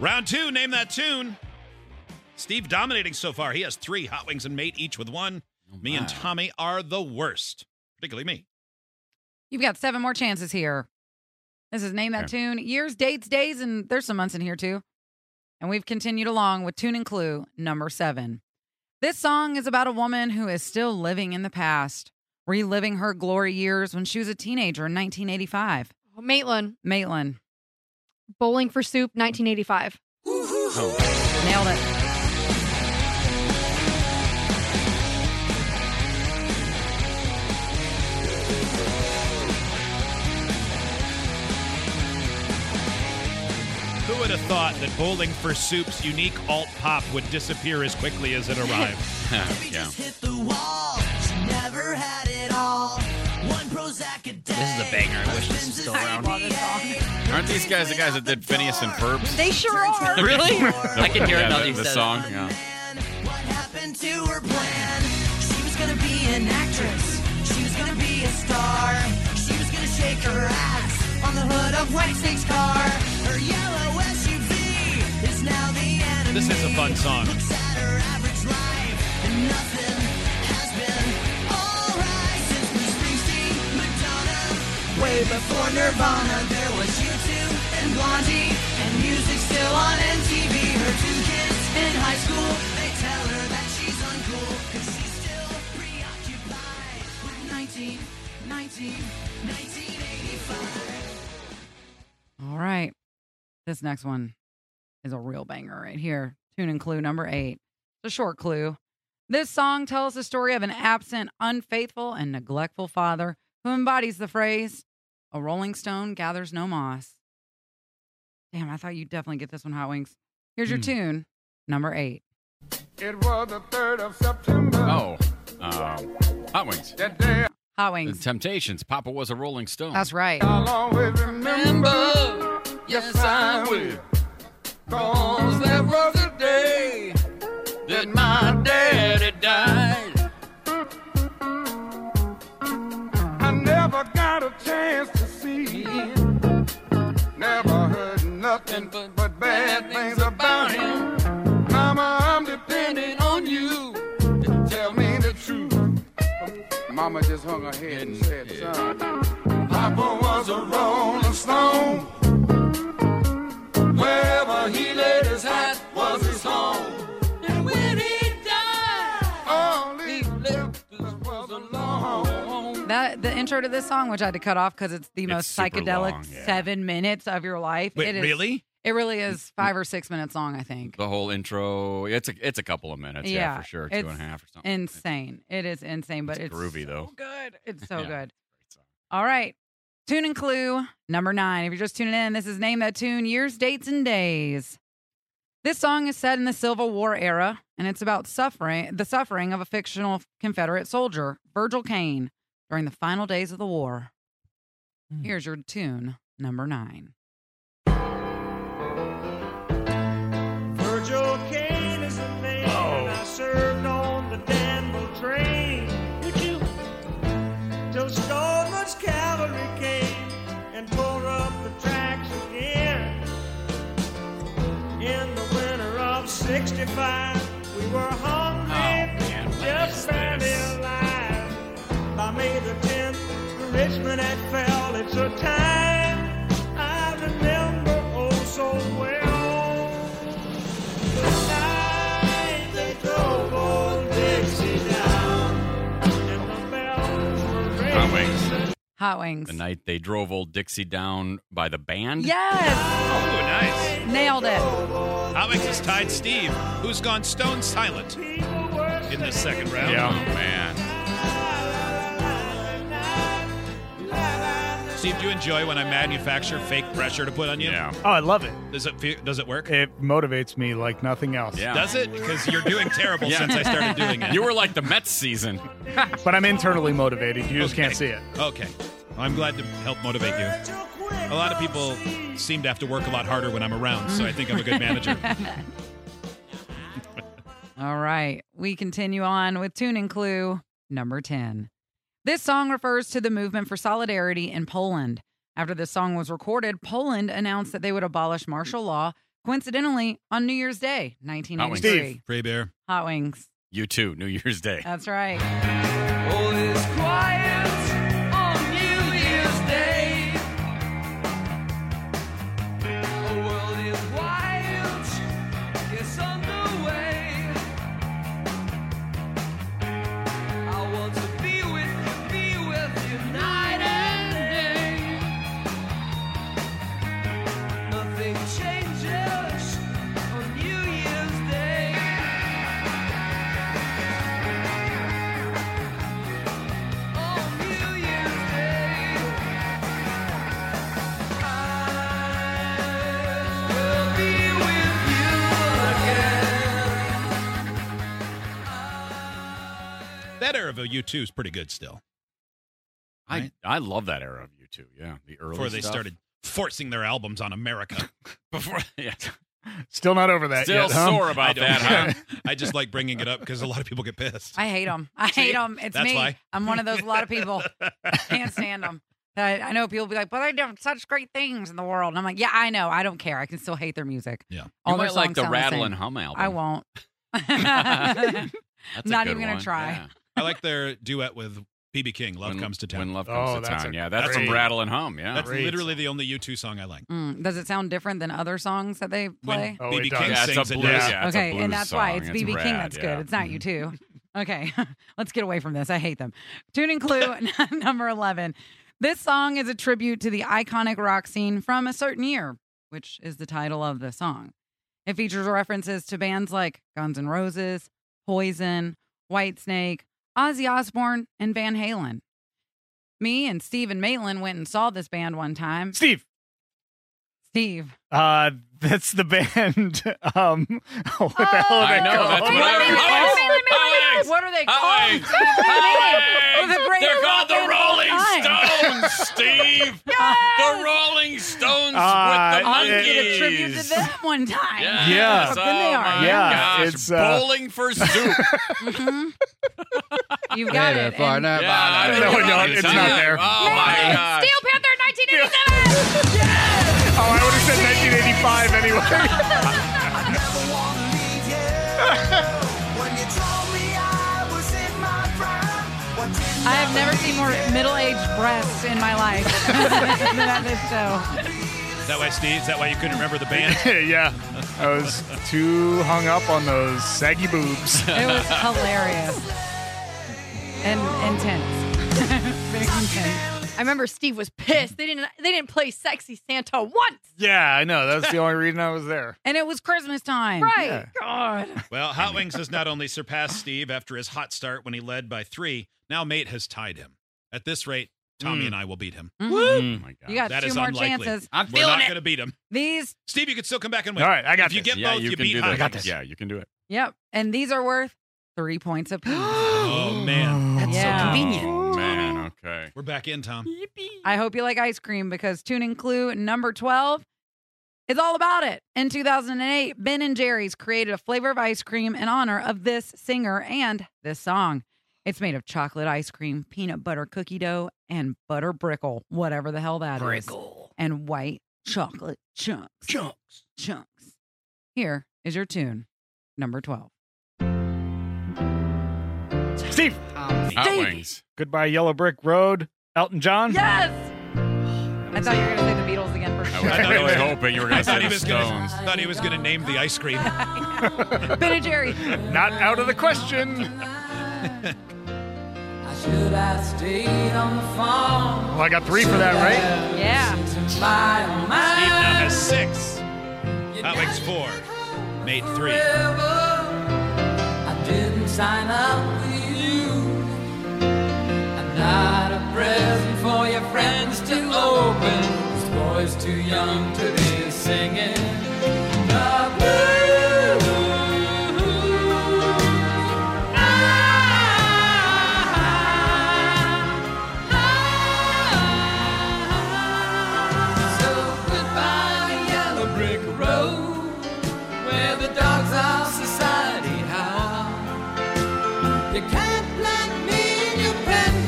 Round 2, name that tune. Steve dominating so far. He has 3. Hot Wings and Mate each with 1. Me and Tommy are the worst, particularly me. You've got 7 more chances here. This is Name That Tune. Years, dates, days, and there's some months in here too. And we've continued along with Tune and Clue number 7. This song is about a woman who is still living in the past, reliving her glory years when she was a teenager in 1985. Maitland. Bowling for Soup, 1985. Nailed it. Who would have thought that Bowling for Soup's unique alt pop would disappear as quickly as it arrived? Yeah. This is a banger. I wish this was still around. Aren't these guys the guys that did Phineas and Ferb? They sure are. Really? I can hear it now that you the said song. it. Yeah. What happened to her plan? She was gonna be an actress. She was gonna be a star. She was gonna shake her ass on the hood of Whitesnake's car. Her yellow SUV is now the enemy. This is a fun song. Looks at her average life and nothing has been alright since Bruce Springsteen, Madonna. Way before Nirvana, there was U2 and Blondie, and music still on MTV. Her 2 kids in high school, they tell her that she's uncool, cause she's still preoccupied with 1985. All right. This next one is a real banger right here. Tune and Clue number 8. It's a short clue. This song tells the story of an absent, unfaithful, and neglectful father who embodies the phrase, "A rolling stone gathers no moss." Damn, I thought you'd definitely get this one, Hot Wings. Here's your tune, number 8. It was the 3rd of September. Oh, Hot Wings. That day Hot The Wings. Temptations. Papa was a Rolling Stone. That's right. I'll always remember. Yes, I will. Cause there was a day that my daddy died. I never got a chance to see it. Never heard nothing but bad things about him. Mama, I'm depending on you to tell me the truth. Mama just hung her head and said, son, Papa was a Rolling Stone. Wherever he laid his hat was his home. And when he died, all he left us was alone. The intro to this song, which I had to cut off because it's the most super psychedelic long, yeah. 7 minutes of your life. Wait, It is, really? It really is 5 or 6 minutes long, I think. The whole intro. It's a couple of minutes. Yeah, for sure. 2.5 or something. Insane. It is insane, but it's groovy, so though. good. It's so Yeah. good. All right. Tune and Clue number 9. If you're just tuning in, this is Name That Tune, Years, Dates, and Days. This song is set in the Civil War era, and it's about the suffering of a fictional Confederate soldier, Virgil Caine, during the final days of the war. Here's your tune, number 9. Virgil Caine is the name. I served on the Danville train. Till Stoneman's cavalry came and tore up the tracks again. In the winter of '65, we were hungry, just barely alive. By May the 10th, Richmond had fell. It's a time I remember oh so well. The night they drove old Dixie down, and the bells were Hot ringing. Wings. Hot Wings. The night they drove old Dixie down by the band. Yes! Oh, nice. Nailed it. Hot Wings has tied Steve, who's gone stone silent in this second round. Yeah, man. Steve, do you enjoy when I manufacture fake pressure to put on you? Yeah. Oh, I love it. Does it work? It motivates me like nothing else. Yeah. Does it? Because you're doing terrible Yeah. since I started doing it. You were like the Mets season. But I'm internally motivated. You just can't see it. Okay. Well, I'm glad to help motivate you. A lot of people seem to have to work a lot harder when I'm around, so I think I'm a good manager. All right. We continue on with Tune and Clue number 10. This song refers to the movement for solidarity in Poland. After this song was recorded, Poland announced that they would abolish martial law, Coincidentally, on New Year's Day, 1983. Free beer. Hot Wings. U2, New Year's Day. That's right. All is quiet on New Year's Day. The world is wild, it's underway. I want to be with you night and day. Nothing changes on New Year's Day. On New Year's Day, I will be with you again. That era of U2 is pretty good still. Right? I love that era of U2. Yeah, the early Before they stuff. started forcing their albums on America. Before, yeah. Still not over that Still yet, huh? sore about that, huh? I just like bringing it up because a lot of people get pissed. I hate them. I hate them. It's that's me. why. I'm one of those. A lot of people can't stand them. I know people be like, but they do such great things in the world. And I'm like, yeah, I know. I don't care. I can still hate their music. Yeah. All You their might like songs the sound Rattle same. and Hum album. I won't. That's a Not good even gonna one. try. Yeah. I like their duet with B.B. King, Love Comes to Town. When Love Oh, Comes to that's Town. a Yeah, that's great- from Rattle and Hum. Yeah. That's Great literally song. the only U2 song I like. Does it sound different than other songs that they play? Oh, B.B. it does. King Yeah, it's sings a it. blues. does. Yeah, it's a Okay, blues and that's why song. it's BB King rad, that's yeah. good. It's not you too. Okay, let's get away from this. I hate them. Tuning clue number 11. This song is a tribute to the iconic rock scene from a certain year, which is the title of the song. It features references to bands like Guns N' Roses, Poison, Whitesnake, Ozzy Osbourne, and Van Halen. Me and Steve and Maitland went and saw this band one time. Steve. That's the band. What the hell are I they know, called? that's what What are they called? Howings! Steve? What do you mean? Howings! The greatest They're called the rock band of all Rolling time. Stones, Steve. Yes! The Rolling Stones with the I monkeys. did a tribute to them one time. Yes. Yeah. How good they Oh, are. my Yeah, gosh. it's, Bowling for Soup. You've got it. And Yeah, No, no, it's not there. Oh, my gosh. Steel Panther 1987. Oh, I would have said 1985 anyway. I never wanna leave you. When you told me I was in my prime, what did I have never seen more middle-aged breasts in my life than at this show. Is that why, Steve? Is that why you couldn't remember the band? Yeah. I was too hung up on those saggy boobs. It was hilarious and intense. Very intense. I remember Steve was pissed. They didn't play Sexy Santa once. Yeah, I know. That's the only reason I was there. And it was Christmas time. Right. Yeah. God. Well, Hot Wings has not only surpassed Steve after his hot start when he led by 3, now Mate has tied him. At this rate, Tommy and I will beat him. Oh, my God. You got That 2 is more unlikely. chances. I'm We're feeling not it. going to beat him. These, Steve, you can still come back and win. All right, I got If you this. get Yeah, both, you you can beat do Hot that. Wings. Yeah, you can do it. yep. And these are worth 3 points apiece. Oh, man. That's Yeah. so convenient. Oh, man. Okay. We're back in, Tom. I hope you like ice cream because tuning clue number 12 is all about it. In 2008, Ben & Jerry's created a flavor of ice cream in honor of this singer and this song. It's made of chocolate ice cream, peanut butter cookie dough, and butter brickle, whatever the hell that is. Brickle. And white chocolate chunks. Chunks. Here is your tune, number 12. Steve. Hot Wings. Goodbye, Yellow Brick Road. Elton John. Yes! I thought you were going to say the Beatles again for I sure. was really hoping you were I going to thought say he the was gonna, Stones. thought he was going to name the ice cream. Ben & Jerry. Not out of the question. I should have stayed on the phone. Well, I got 3 for that, right? Yeah. Steve now has 6. Hot Wings 4. Mate 3. I didn't sign up with you. I'm not a present for your friends to open. This boy's too young to be singing the blues. So goodbye, yellow brick road, where the dogs of society howl. You can't let me in your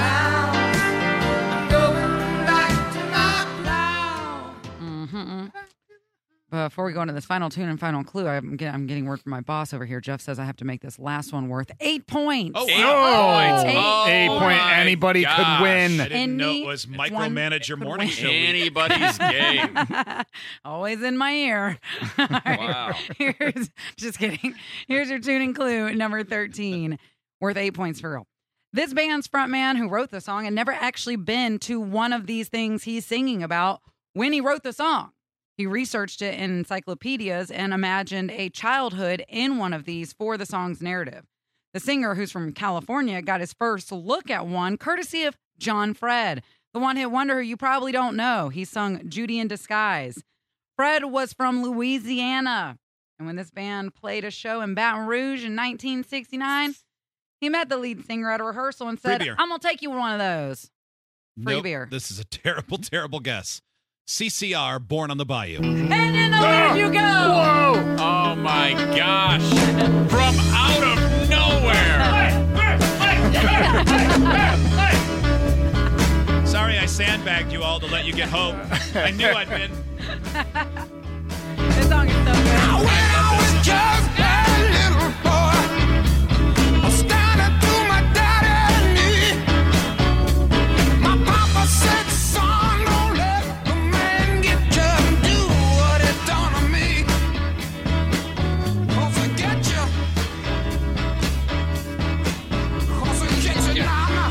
penthouse. I'm going back to my plow. Before we go into this final tune and final clue, I'm getting word from my boss over here. Jeff says I have to make this last one worth 8 points. Oh, wow. 8 point. Anybody could win. I didn't know it was micromanage your morning show. Anybody's game. Always in my ear. All right. Wow. Just kidding. Here's your tune and clue, number 13, worth 8 points for real. This band's frontman who wrote the song had never actually been to one of these things he's singing about when he wrote the song. He researched it in encyclopedias and imagined a childhood in one of these for the song's narrative. The singer, who's from California, got his first look at one courtesy of John Fred, the one-hit wonder who you probably don't know. He sung Judy in Disguise. Fred was from Louisiana, and when this band played a show in Baton Rouge in 1969, he met the lead singer at a rehearsal and said, I'm going to take you one of those. Free beer. This is a terrible, terrible guess. CCR, Born on the Bayou. And in the Where'd You Go? Whoa! Oh, my gosh. From out of nowhere. Sorry I sandbagged you all to let you get home. I knew I'd win. This song is so good. When I was just a little boy, I was standing to my daddy's knee. My papa said, son, don't let the man get you and do what he done to me. Don't forget you. Don't forget you, mama.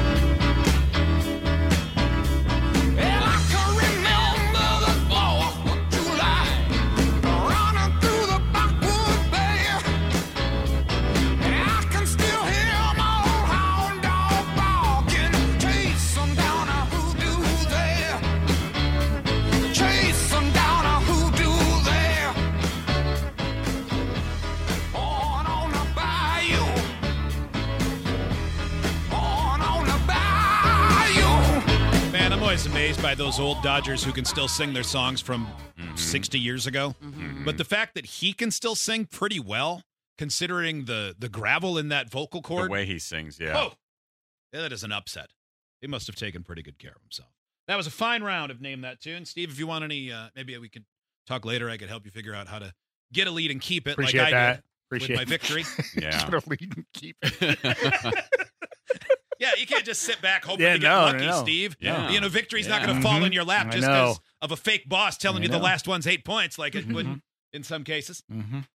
Well, I can remember the 4th of July, running through the Backwood Bay. And I can still hear my old hound dog barking, chasing down a hoodoo there. Chasing down a hoodoo there. On the bayou. On the bayou. Man, I'm always amazed by those old Dodgers who can still sing their songs from 60 years ago. But the fact that he can still sing pretty well, considering the gravel in that vocal The cord. way he sings, yeah. Oh, yeah, that is an upset. He must have taken pretty good care of himself. That was a fine round of Name That Tune. Steve, if you want any, maybe we could talk later. I could help you figure out how to get a lead and keep it Appreciate like I that. did Appreciate with my victory. Yeah. Get a lead and keep it. Yeah, you can't just sit back hoping Yeah, to get no, lucky, no. Steve. Yeah. You know, victory's not Yeah. going to fall in your lap I just know. because of a fake boss telling I you the know. last one's 8 points like it would in some cases.